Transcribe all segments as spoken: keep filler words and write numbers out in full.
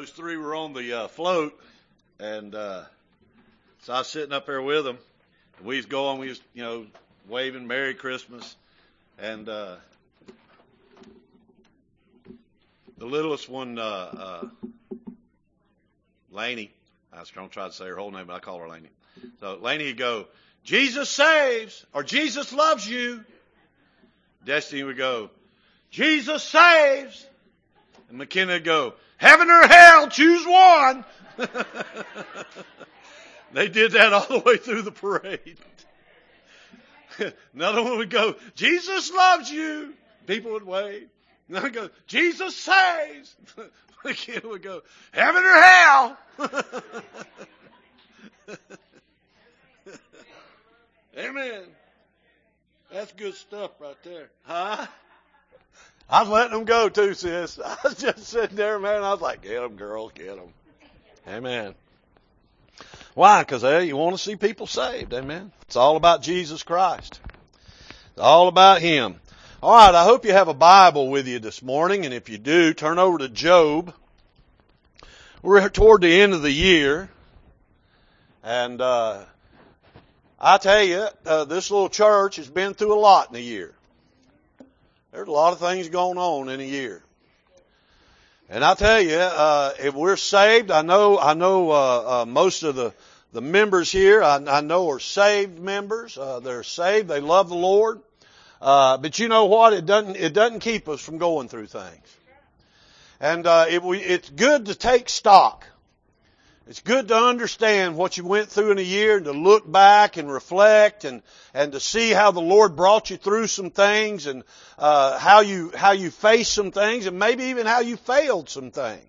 those three were on the uh, float, and uh, so I was sitting up there with them. We was going, we was, you know, waving Merry Christmas, and uh, the littlest one, uh, uh, Laney, I was going to try to say her whole name, but I call her Laney. So Laney would go, Jesus saves, or Jesus loves you. Destiny would go, Jesus saves. And McKenna would go, heaven or hell, choose one. They did that all the way through the parade. Another one would go, Jesus loves you. People would wave. Another would go, Jesus saves. McKenna would go, heaven or hell. Amen. That's good stuff right there. Huh? I was letting them go too, sis. I was just sitting there, man. I was like, get them, girl, get them. Amen. Why? Because hey, you want to see people saved. Amen. It's all about Jesus Christ. It's all about Him. All right, I hope you have a Bible with you this morning, and if you do, turn over to Job. We're toward the end of the year, and uh, I tell you, uh, this little church has been through a lot in a year. There's a lot of things going on in a year. And I tell you, uh, if we're saved, I know, I know, uh, uh, most of the, the members here, I, I know are saved members. Uh, they're saved. They love the Lord. Uh, but you know what? It doesn't, it doesn't keep us from going through things. And, uh, it, we, it's good to take stock. It's good to understand what you went through in a year and to look back and reflect and, and to see how the Lord brought you through some things and, uh, how you, how you faced some things and maybe even how you failed some things.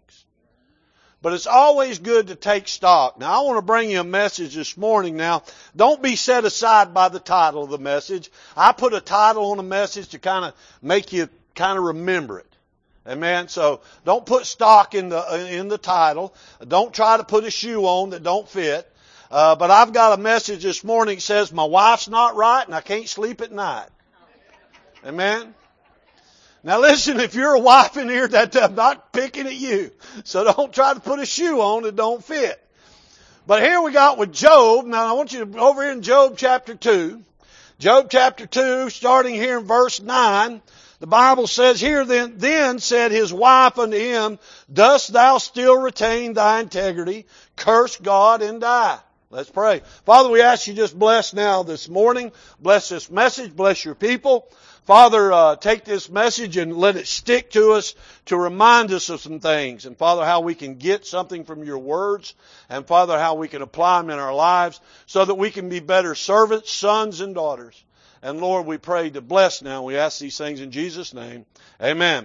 But it's always good to take stock. Now I want to bring you a message this morning now. Don't be set aside by the title of the message. I put a title on a message to kind of make you kind of remember it. Amen. So don't put stock in the in the title. Don't try to put a shoe on that don't fit. Uh, but I've got a message this morning that says my wife's not right and I can't sleep at night. Amen. Now listen, if you're a wife in here, that I'm not picking at you. So don't try to put a shoe on that don't fit. But here we got with Job. Now I want you to over here in Job chapter two. Job chapter two, starting here in verse nine. The Bible says here, then, then said his wife unto him, dost thou still retain thy integrity? Curse God and die. Let's pray. Father, we ask you just bless now this morning. Bless this message. Bless your people. Father, uh, take this message and let it stick to us to remind us of some things. And Father, how we can get something from your words. And Father, how we can apply them in our lives so that we can be better servants, sons, and daughters. And Lord, we pray to bless now. We ask these things in Jesus' name. Amen.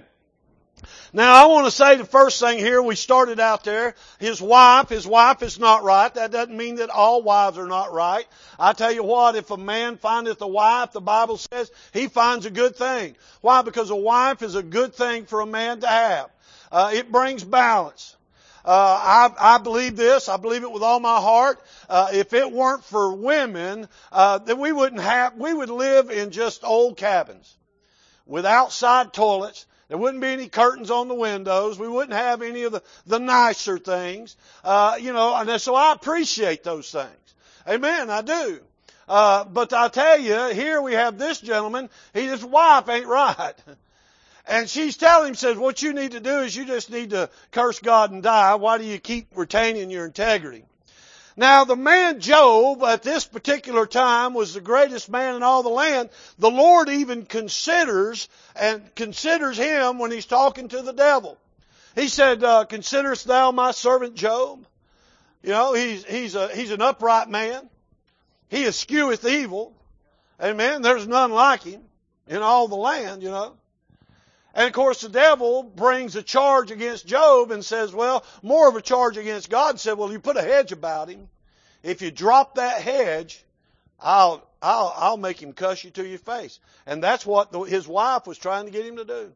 Now I want to say the first thing here, we started out there, his wife, his wife is not right. That doesn't mean that all wives are not right. I tell you what, if a man findeth a wife, the Bible says he finds a good thing. Why? Because a wife is a good thing for a man to have. Uh, it brings balance. Uh, I, I believe this. I believe it with all my heart. Uh, if it weren't for women, uh, then we wouldn't have, we would live in just old cabins with outside toilets. There wouldn't be any curtains on the windows. We wouldn't have any of the, the nicer things. Uh, you know, and so I appreciate those things. Amen. I do. Uh, but I tell you, here we have this gentleman. He, his wife ain't right. And she's telling him, says, what you need to do is you just need to curse God and die. Why do you keep retaining your integrity? Now, the man Job at this particular time was the greatest man in all the land. The Lord even considers and considers him when he's talking to the devil. He said, uh, considerest thou my servant Job? You know, he's, he's a, he's an upright man. He escheweth evil. Amen. There's none like him in all the land, you know. And of course the devil brings a charge against Job and says, well, more of a charge against God, and said, well, you put a hedge about him. If you drop that hedge, I'll, I'll, I'll make him cuss you to your face. And that's what the, his wife was trying to get him to do.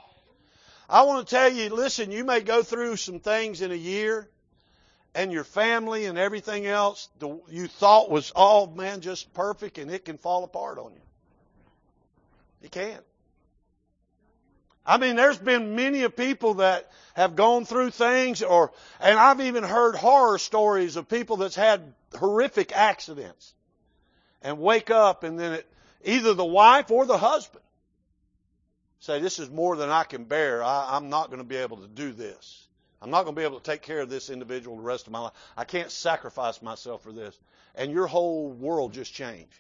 I want to tell you, listen, you may go through some things in a year and your family and everything else the, you thought was, oh man, just perfect, and it can fall apart on you. It can. I mean, there's been many of people that have gone through things, or, and I've even heard horror stories of people that's had horrific accidents and wake up and then it, either the wife or the husband say, this is more than I can bear. I, I'm not going to be able to do this. I'm not going to be able to take care of this individual the rest of my life. I can't sacrifice myself for this. And your whole world just changed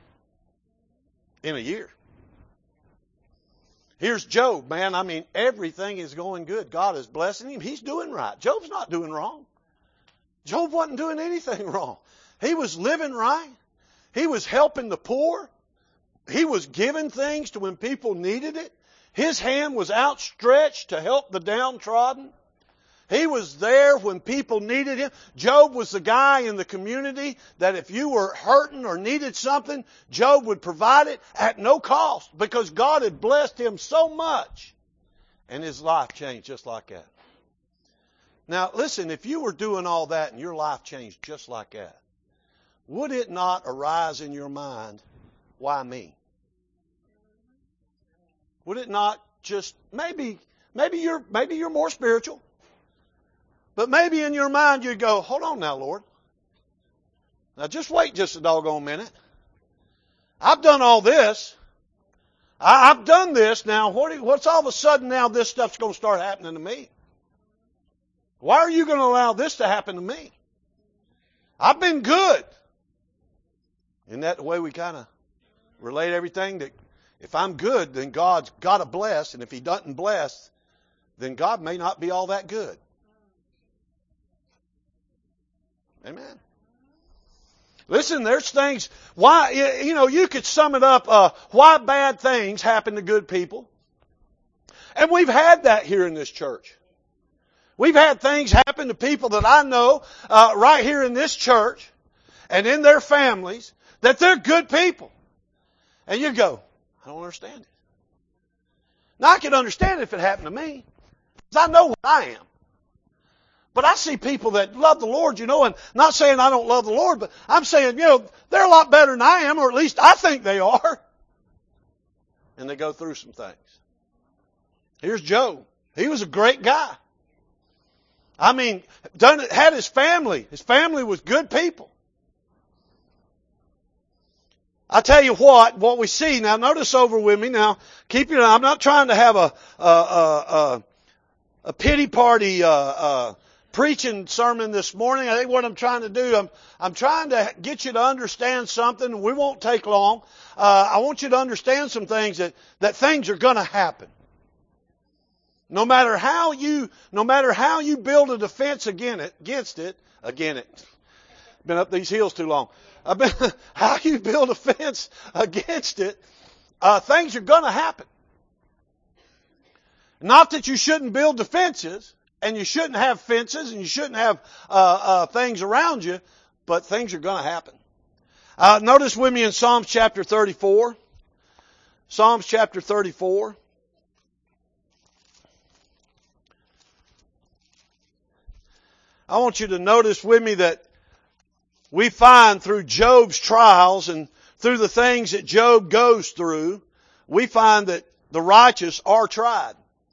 in a year. Here's Job, man. I mean, everything is going good. God is blessing him. He's doing right. Job's not doing wrong. Job wasn't doing anything wrong. He was living right. He was helping the poor. He was giving things to when people needed it. His hand was outstretched to help the downtrodden. He was there when people needed him. Job was the guy in the community that if you were hurting or needed something, Job would provide it at no cost because God had blessed him so much. And his life changed just like that. Now, listen, if you were doing all that and your life changed just like that, would it not arise in your mind, why me? Would it not just, maybe, maybe you're, maybe you're more spiritual. But maybe in your mind you'd go, hold on now, Lord. Now just wait just a doggone minute. I've done all this. I, I've done this. Now what, what's all of a sudden now this stuff's going to start happening to me? Why are you going to allow this to happen to me? I've been good. Isn't that the way we kind of relate everything? That if I'm good, then God's got to bless. And if He doesn't bless, then God may not be all that good. Amen. Listen, there's things, why, you know, you could sum it up, uh, why bad things happen to good people. And we've had that here in this church. We've had things happen to people that I know, uh, right here in this church and in their families that they're good people. And you go, I don't understand it. Now I can understand it if it happened to me. Because I know what I am. But I see people that love the Lord, you know, and not saying I don't love the Lord, but I'm saying, you know, they're a lot better than I am, or at least I think they are. And they go through some things. Here's Job. He was a great guy. I mean, done it, had his family. His family was good people. I tell you what, what we see, now notice over with me, now keep your, I'm not trying to have a, a, a, a, a pity party, uh, uh, preaching sermon this morning. I think what I'm trying to do, I'm, I'm trying to get you to understand something. We won't take long. Uh, I want you to understand some things that, that things are going to happen. No matter how you, no matter how you build a defense against it, against it, again it. Been up these hills too long. I've been, how you build a fence against it, uh, things are going to happen. Not that you shouldn't build defenses. And you shouldn't have fences and you shouldn't have uh, uh, things around you, but things are going to happen. Uh, notice with me in Psalms chapter thirty-four. Psalms chapter thirty-four. I want you to notice with me that we find through Job's trials and through the things that Job goes through, we find that the righteous are tried.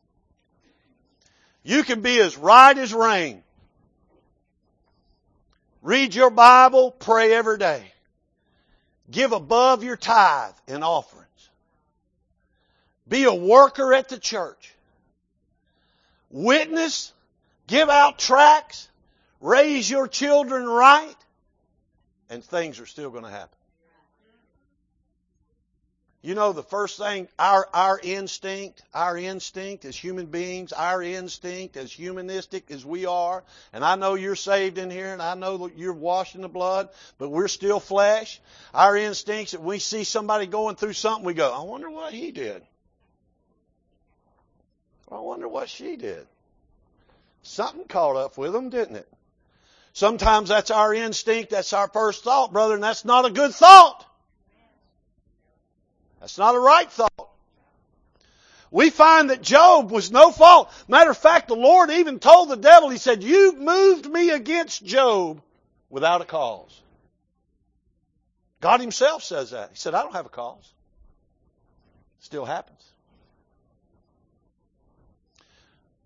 You can be as right as rain. Read your Bible, pray every day. Give above your tithe and offerings. Be a worker at the church. Witness, give out tracts, raise your children right, and things are still going to happen. You know, the first thing, our, our instinct, our instinct as human beings, our instinct as humanistic as we are, and I know you're saved in here and I know you're washed in the blood, but we're still flesh. Our instincts, if we see somebody going through something, we go, I wonder what he did. I wonder what she did. Something caught up with them, didn't it? Sometimes that's our instinct, that's our first thought, brother, and that's not a good thought. That's not a right thought. We find that Job was no fault. Matter of fact, the Lord even told the devil, He said, you've moved me against Job without a cause. God Himself says that. He said, I don't have a cause. Still happens.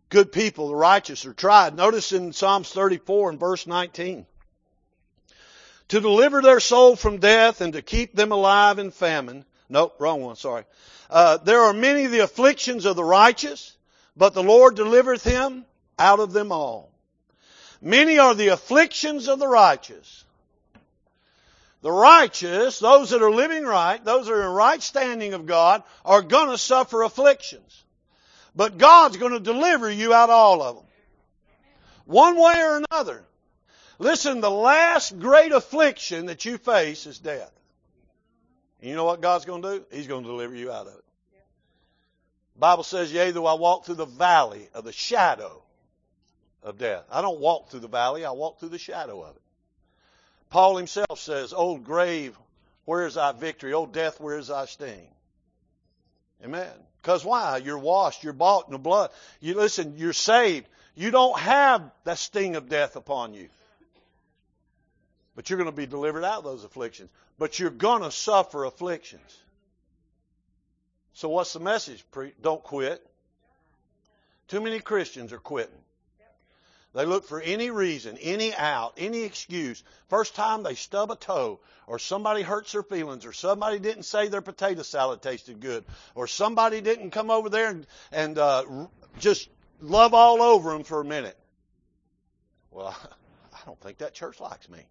good people, the righteous, are tried. Notice in Psalms thirty-four and verse nineteen. To deliver their soul from death and to keep them alive in famine. Nope, wrong one, sorry. Uh, there are many of the afflictions of the righteous, but the Lord delivereth him out of them all. Many are the afflictions of the righteous. The righteous, those that are living right, those that are in right standing of God, are going to suffer afflictions. But God's going to deliver you out of all of them. One way or another. Listen, the last great affliction that you face is death. And you know what God's going to do? He's going to deliver you out of it. The Bible says, yea, though I walk through the valley of the shadow of death. I don't walk through the valley, I walk through the shadow of it. Paul himself says, O grave, where is thy victory? O death, where is thy sting? Amen. Because why? You're washed, you're bought in the blood. You listen, you're saved. You don't have that sting of death upon you. But you're going to be delivered out of those afflictions. But you're going to suffer afflictions. So what's the message? Don't quit. Too many Christians are quitting. They look for any reason, any out, any excuse. First time they stub a toe, or somebody hurts their feelings, or somebody didn't say their potato salad tasted good, or somebody didn't come over there and, and uh, just love all over them for a minute. Well, I don't think that church likes me.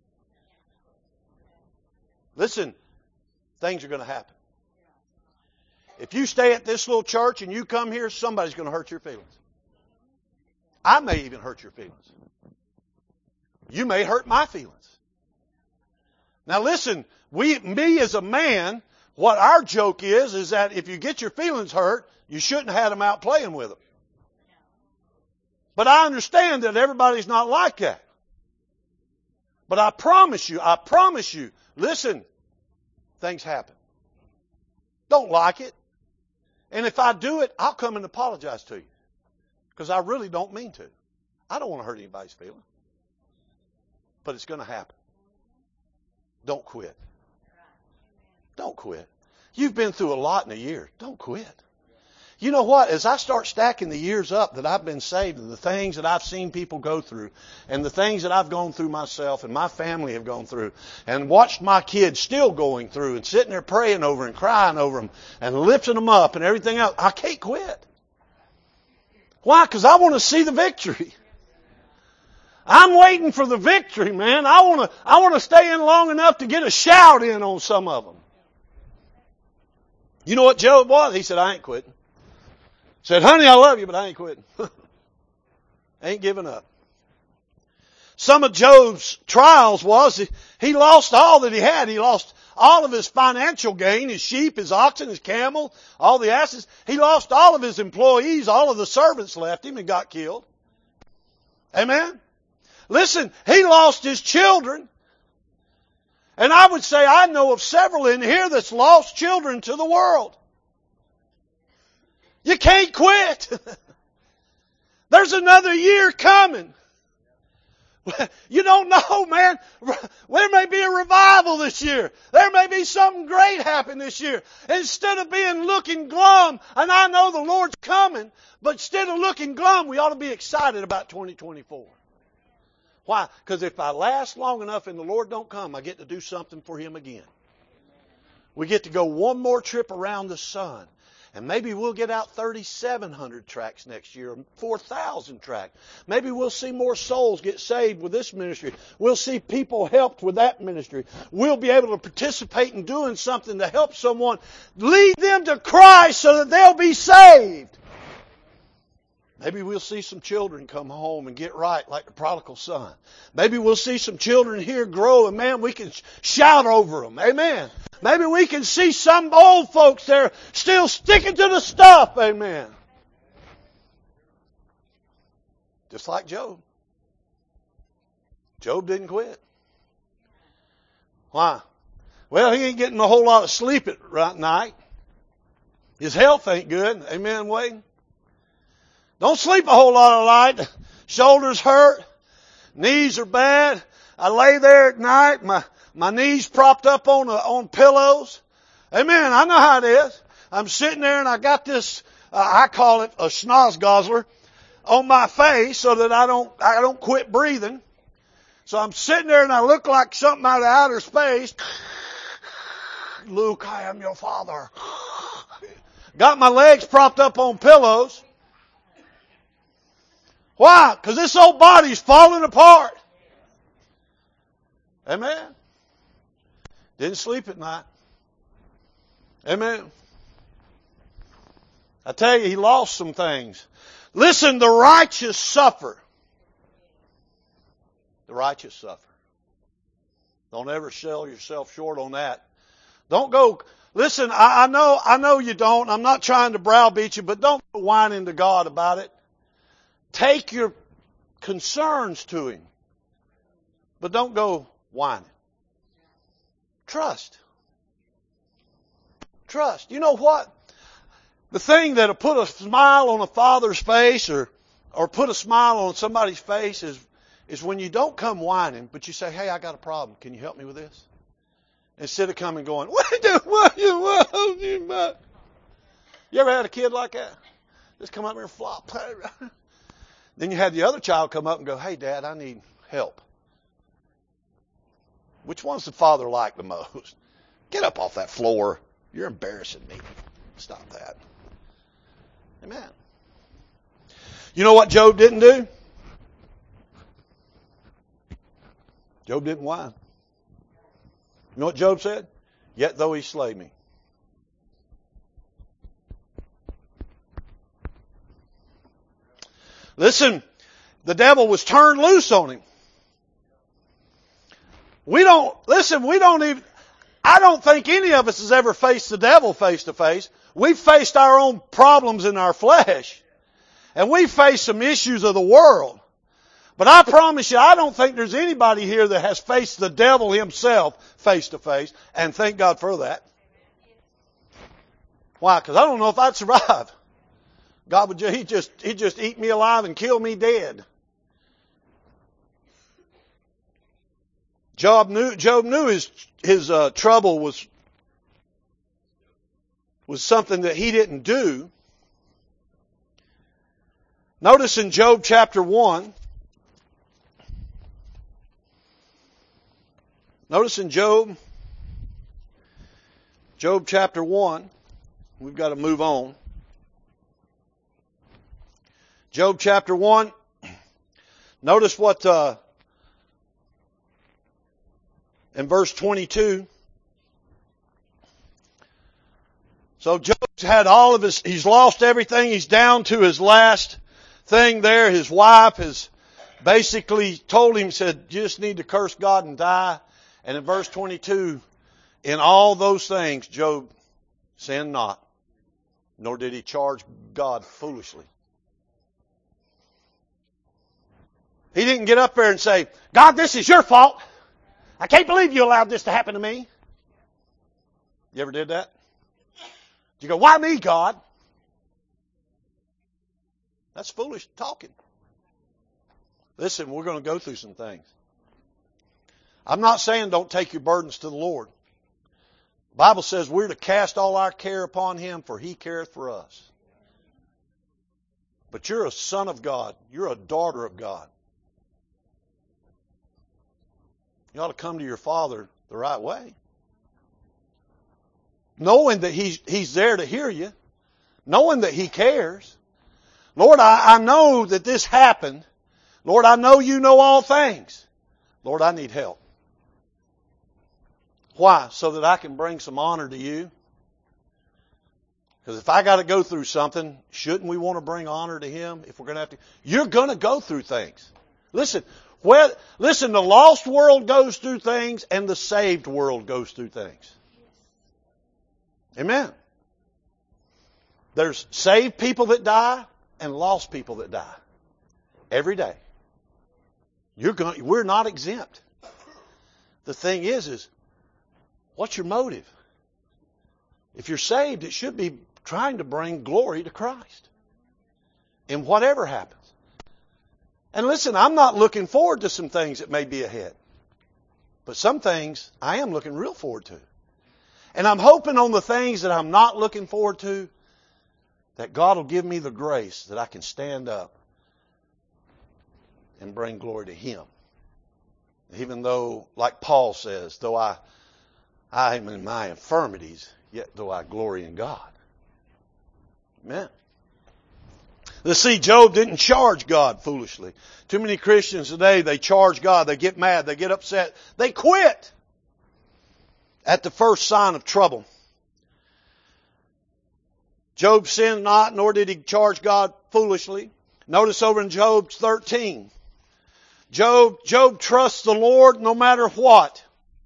Listen, things are going to happen. If you stay at this little church and you come here, somebody's going to hurt your feelings. I may even hurt your feelings. You may hurt my feelings. Now listen, we, me as a man, what our joke is, is that if you get your feelings hurt, you shouldn't have had them out playing with them. But I understand that everybody's not like that. But I promise you, I promise you, listen, things happen. Don't like it. And if I do it, I'll come and apologize to you. Because I really don't mean to. I don't want to hurt anybody's feelings. But it's going to happen. Don't quit. Don't quit. You've been through a lot in a year. Don't quit. You know what? As I start stacking the years up that I've been saved and the things that I've seen people go through and the things that I've gone through myself and my family have gone through and watched my kids still going through and sitting there praying over and crying over them and lifting them up and everything else, I can't quit. Why? Because I want to see the victory. I'm waiting for the victory, man. I want to, I want to stay in long enough to get a shout in on some of them. You know what Job was? He said, I ain't quitting. Said, honey, I love you, but I ain't quitting. Ain't giving up. Some of Job's trials was he, he lost all that he had. He lost all of his financial gain, his sheep, his oxen, his camel, all the asses. He lost all of his employees. All of the servants left him and got killed. Amen? Listen, he lost his children. And I would say I know of several in here that's lost children to the world. You can't quit. There's another year coming. You don't know, man. There may be a revival this year. There may be something great happen this year. Instead of being looking glum, and I know the Lord's coming, but instead of looking glum, we ought to be excited about twenty twenty-four. Why? Because if I last long enough and the Lord don't come, I get to do something for Him again. We get to go one more trip around the sun. And maybe we'll get out thirty-seven hundred tracts next year, four thousand tracts. Maybe we'll see more souls get saved with this ministry. We'll see people helped with that ministry. We'll be able to participate in doing something to help someone, lead them to Christ so that they'll be saved. Maybe we'll see some children come home and get right like the prodigal son. Maybe we'll see some children here grow and man, we can shout over them. Amen. Maybe we can see some old folks there still sticking to the stuff. Amen. Just like Job. Job didn't quit. Why? Well, he ain't getting a whole lot of sleep at right night. His health ain't good. Amen, Wade? Don't sleep a whole lot of night. Shoulders hurt. Knees are bad. I lay there at night. My My knees propped up on a, on pillows. Amen. I know how it is. I'm sitting there and I got this, uh, I call it a schnoz guzzler, on my face so that I don't, I don't quit breathing. So I'm sitting there and I look like something out of outer space. Luke, I am your father. Got my legs propped up on pillows. Why? Because this old body's falling apart. Amen. Didn't sleep at night. Amen. I tell you, he lost some things. Listen, the righteous suffer. The righteous suffer. Don't ever sell yourself short on that. Don't go, listen, I, I know, I know you don't. I'm not trying to browbeat you, but don't go whining to God about it. Take your concerns to Him. But don't go whining. Trust. Trust. You know what? The thing that'll put a smile on a father's face or, or put a smile on somebody's face is, is when you don't come whining, but you say, hey, I got a problem. Can you help me with this? Instead of coming going, what do what you want you about? You ever had a kid like that? Just come up here and flop. Then you had the other child come up and go, hey, Dad, I need help. Which one's the father like the most? Get up off that floor. You're embarrassing me. Stop that. Amen. You know what Job didn't do? Job didn't whine. You know what Job said? Yet though he slay me. Listen, the devil was turned loose on him. We don't, listen, we don't even, I don't think any of us has ever faced the devil face to face. We've faced our own problems in our flesh. And we face some issues of the world. But I promise you, I don't think there's anybody here that has faced the devil himself face to face. And thank God for that. Why? Because I don't know if I'd survive. God would just, he'd just, he'd just eat me alive and kill me dead. Job knew, Job knew his, his uh, trouble was, was something that he didn't do. Notice in Job chapter one, notice in Job, Job chapter one, we've got to move on. Job chapter one, notice what, uh, in verse twenty-two. So Job's had all of his, he's lost everything, he's down to his last thing there. His wife has basically told him, said, you just need to curse God and die. And in verse twenty-two, in all those things, Job sinned not, nor did he charge God foolishly. He didn't get up there and say, God, this is your fault. I can't believe you allowed this to happen to me. You ever did that? You go, why me, God? That's foolish talking. Listen, we're going to go through some things. I'm not saying don't take your burdens to the Lord. The Bible says we're to cast all our care upon Him, for He careth for us. But you're a son of God. You're a daughter of God. You ought to come to your Father the right way. Knowing that He's, He's there to hear you. Knowing that He cares. Lord, I, I know that this happened. Lord, I know you know all things. Lord, I need help. Why? So that I can bring some honor to you. Because if I got to go through something, shouldn't we want to bring honor to Him if we're going to have to? You're going to go through things. Listen, well, listen, the lost world goes through things and the saved world goes through things. Amen. There's saved people that die and lost people that die. Every day. You're going, we're not exempt. The thing is, is what's your motive? If you're saved, it should be trying to bring glory to Christ. In whatever happens. And listen, I'm not looking forward to some things that may be ahead. But some things I am looking real forward to. And I'm hoping on the things that I'm not looking forward to, that God will give me the grace that I can stand up and bring glory to Him. Even though, like Paul says, though I, I am in my infirmities, yet though I glory in God. Amen. Let's see, Job didn't charge God foolishly. Too many Christians today, they charge God, they get mad, they get upset, they quit at the first sign of trouble. Job sinned not, nor did he charge God foolishly. Notice over in Job thirteen. Job, Job trusts the Lord no matter what.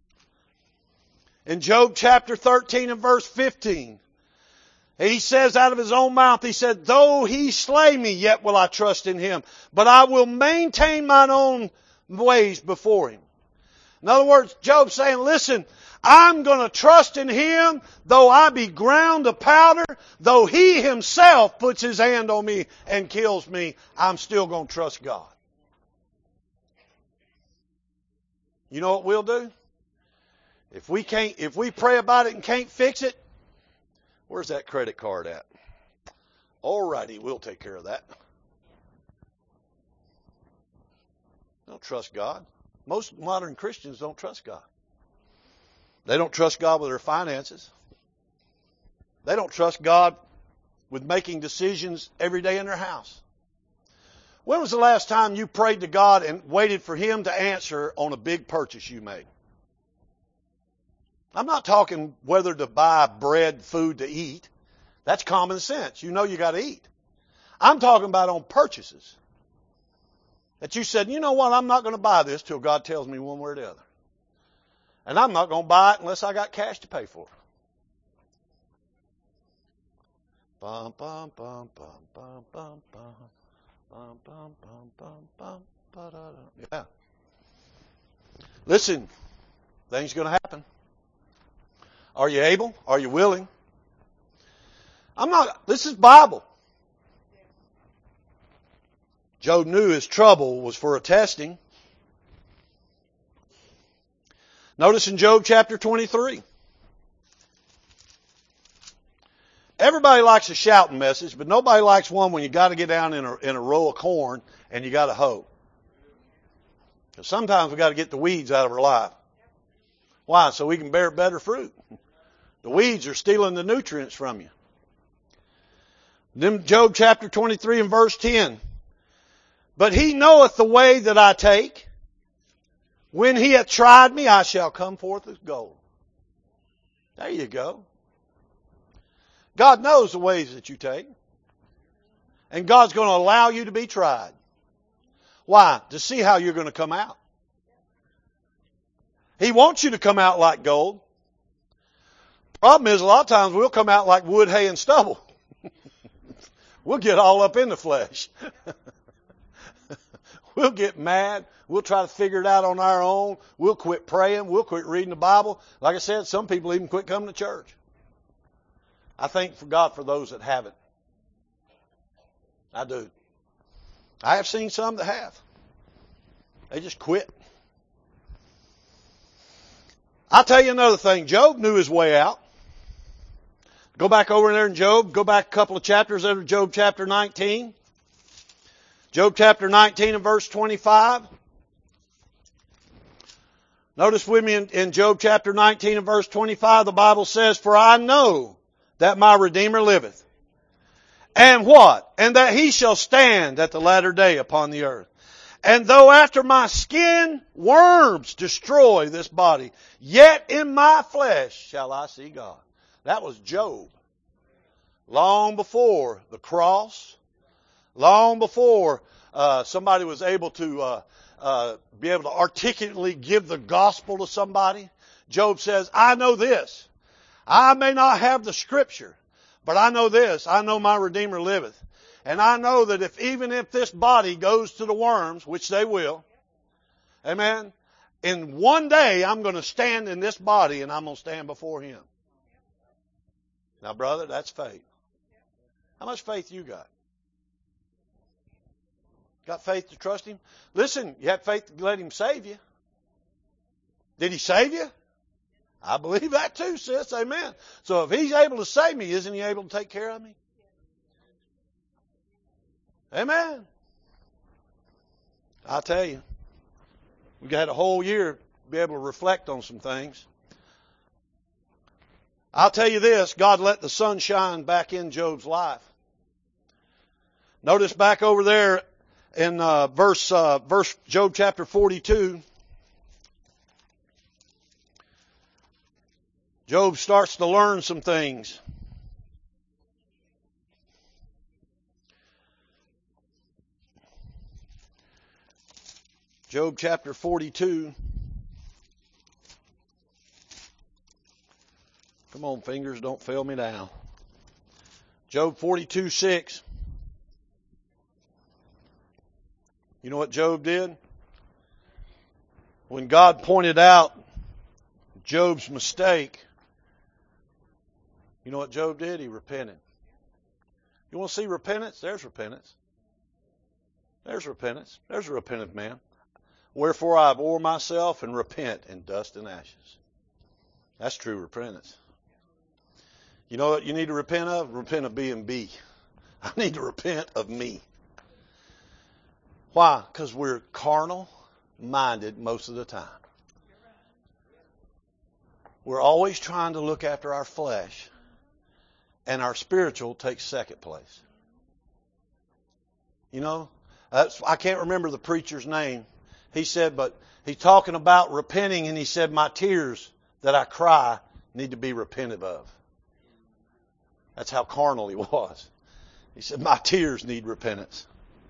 In Job chapter thirteen and verse fifteen, he says out of his own mouth, he said, though he slay me, yet will I trust in him. But I will maintain mine own ways before him. In other words, Job's saying, listen, I'm going to trust in Him, though I be ground to powder, though He Himself puts His hand on me and kills me, I'm still going to trust God. You know what we'll do? If we can't, if we pray about it and can't fix it, where's that credit card at? All righty, we'll take care of that. Don't trust God. Most modern Christians don't trust God. They don't trust God with their finances. They don't trust God with making decisions every day in their house. When was the last time you prayed to God and waited for Him to answer on a big purchase you made? I'm not talking whether to buy bread, food to eat. That's common sense. You know you got to eat. I'm talking about on purchases. That you said, you know what, I'm not going to buy this till God tells me one way or the other. And I'm not going to buy it unless I got cash to pay for it. Bum, bum, bum, bum, bum, bum, bum. Bum, bum, bum, bum, bum, ba-da-da. Yeah. Listen, things are going to happen. Are you able? Are you willing? I'm not, this is Bible. Job knew his trouble was for a testing. Notice in Job chapter twenty-three. Everybody likes a shouting message, but nobody likes one when you got to get down in a, in a row of corn and you got to hoe. Because sometimes we got to get the weeds out of our life. Why? So we can bear better fruit. The weeds are stealing the nutrients from you. Then Job chapter twenty-three and verse ten. But He knoweth the way that I take. When He hath tried me, I shall come forth as gold. There you go. God knows the ways that you take. And God's going to allow you to be tried. Why? To see how you're going to come out. He wants you to come out like gold. Problem is, a lot of times we'll come out like wood, hay, and stubble. We'll get all up in the flesh. We'll get mad. We'll try to figure it out on our own. We'll quit praying. We'll quit reading the Bible. Like I said, some people even quit coming to church. I thank for God for those that haven't. I do. I have seen some that have. They just quit. I'll tell you another thing. Job knew his way out. Go back over there in Job. Go back a couple of chapters over to Job chapter nineteen. Job chapter nineteen and verse twenty-five. Notice with me in, in Job chapter nineteen and verse twenty-five, the Bible says, for I know that my Redeemer liveth. And what? And that He shall stand at the latter day upon the earth. And though after my skin worms destroy this body, yet in my flesh shall I see God. That was Job. Long before the cross, long before uh, somebody was able to uh, uh, be able to articulately give the gospel to somebody, Job says, I know this. I may not have the scripture, but I know this. I know my Redeemer liveth. And I know that if even if this body goes to the worms, which they will, amen, in one day I'm going to stand in this body and I'm going to stand before Him. Now, brother, that's faith. How much faith you got? Got faith to trust Him? Listen, you have faith to let Him save you. Did He save you? I believe that too, sis. Amen. So if He's able to save me, isn't He able to take care of me? Amen. I'll tell you. We've got a whole year to be able to reflect on some things. I'll tell you this, God let the sun shine back in Job's life. Notice back over there in uh, verse, uh, verse Job chapter forty-two. Job starts to learn some things. Job chapter forty-two. Come on, fingers, don't fail me now. Job forty-two six. You know what Job did? When God pointed out Job's mistake, you know what Job did? He repented. You want to see repentance? There's repentance. There's repentance. There's a repentant man. Wherefore I abhor myself and repent in dust and ashes. That's true repentance. You know what you need to repent of? Repent of being B. I need to repent of me. Why? Because we're carnal minded most of the time. We're always trying to look after our flesh, and our spiritual takes second place. You know, that's, I can't remember the preacher's name. He said, but he's talking about repenting, and he said, my tears that I cry need to be repented of. That's how carnal he was. He said, my tears need repentance.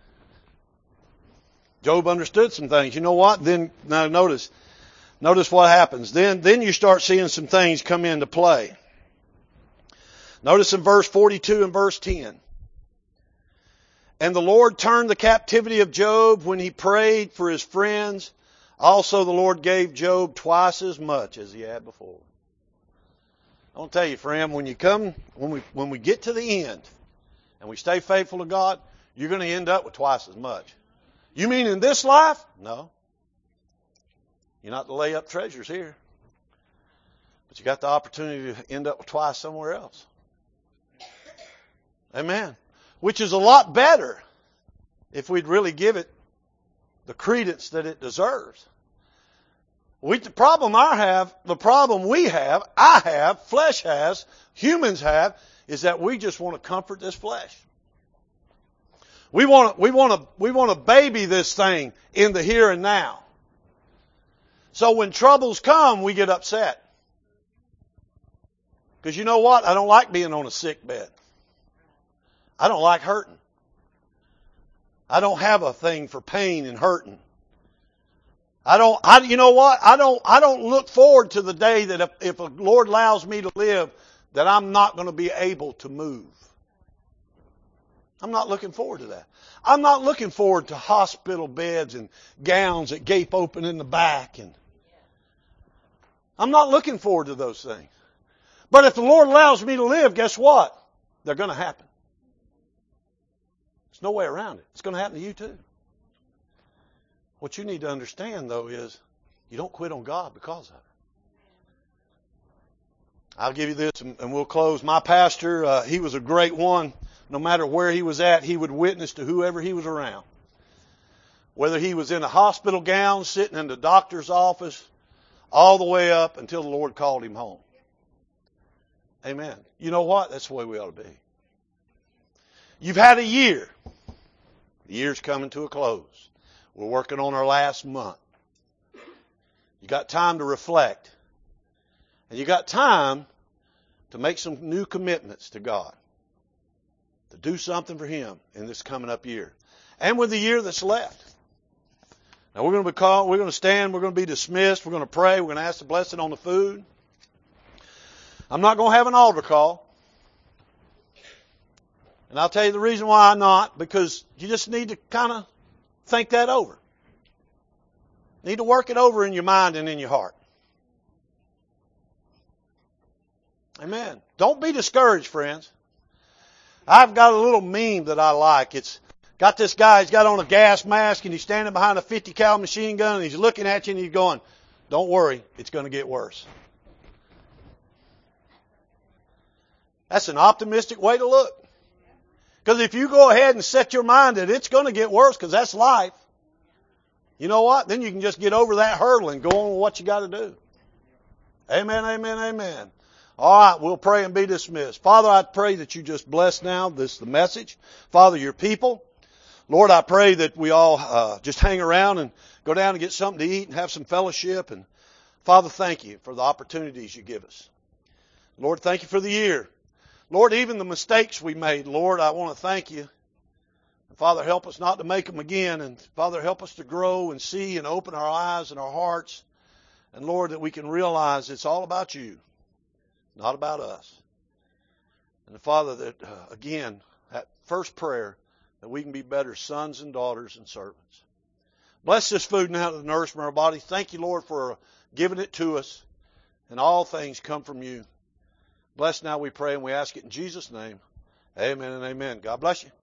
Job understood some things. You know what? Then, now notice, notice what happens. Then, then you start seeing some things come into play. Notice in verse forty-two and verse ten. And the Lord turned the captivity of Job when he prayed for his friends. Also the Lord gave Job twice as much as he had before. I want to tell you, friend, when you come, when we, when we get to the end and we stay faithful to God, you're going to end up with twice as much. You mean in this life? No. You're not to lay up treasures here. But you got the opportunity to end up with twice somewhere else. Amen. Which is a lot better if we'd really give it the credence that it deserves. We, the problem I have, the problem we have, I have, flesh has, humans have, is that we just want to comfort this flesh. We want to, we want to, we want to baby this thing in the here and now. So when troubles come, we get upset. Because you know what? I don't like being on a sick bed. I don't like hurting. I don't have a thing for pain and hurting. I don't, I, you know what? I don't, I don't look forward to the day that if, if the Lord allows me to live, that I'm not going to be able to move. I'm not looking forward to that. I'm not looking forward to hospital beds and gowns that gape open in the back, and I'm not looking forward to those things. But if the Lord allows me to live, guess what? They're going to happen. There's no way around it. It's going to happen to you too. What you need to understand, though, is you don't quit on God because of it. I'll give you this, and we'll close. My pastor, uh, he was a great one. No matter where he was at, he would witness to whoever he was around. Whether he was in a hospital gown, sitting in the doctor's office, all the way up until the Lord called him home. Amen. You know what? That's the way we ought to be. You've had a year. The year's coming to a close. We're working on our last month. You got time to reflect. And you got time to make some new commitments to God. To do something for Him in this coming up year. And with the year that's left. Now we're going to be called, we're going to stand, we're going to be dismissed, we're going to pray, we're going to ask the blessing on the food. I'm not going to have an altar call. And I'll tell you the reason why I'm not, because you just need to kind of think that over. Need to work it over in your mind and in your heart. Amen. Don't be discouraged, friends. I've got a little meme that I like. It's got this guy, he's got on a gas mask and he's standing behind a fifty cal machine gun and he's looking at you and he's going, don't worry, it's going to get worse. That's an optimistic way to look. Because if you go ahead and set your mind that it's going to get worse, because that's life. you know what? Then you can just get over that hurdle and go on with what you got to do. Amen, amen, amen. All right, we'll pray and be dismissed. Father, I pray that you just bless now this the message. Father, your people. Lord, I pray that we all uh, just hang around and go down and get something to eat and have some fellowship. And Father, thank you for the opportunities you give us. Lord, thank you for the year. Lord, even the mistakes we made, Lord, I want to thank you. Father, help us not to make them again. And Father, help us to grow and see and open our eyes and our hearts. And Lord, that we can realize it's all about you, not about us. And Father, that uh, again, that first prayer, that we can be better sons and daughters and servants. Bless this food now to the nourishment of our body. Thank you, Lord, for giving it to us. And all things come from you. Bless now, we pray, and we ask it in Jesus' name. Amen and amen. God bless you.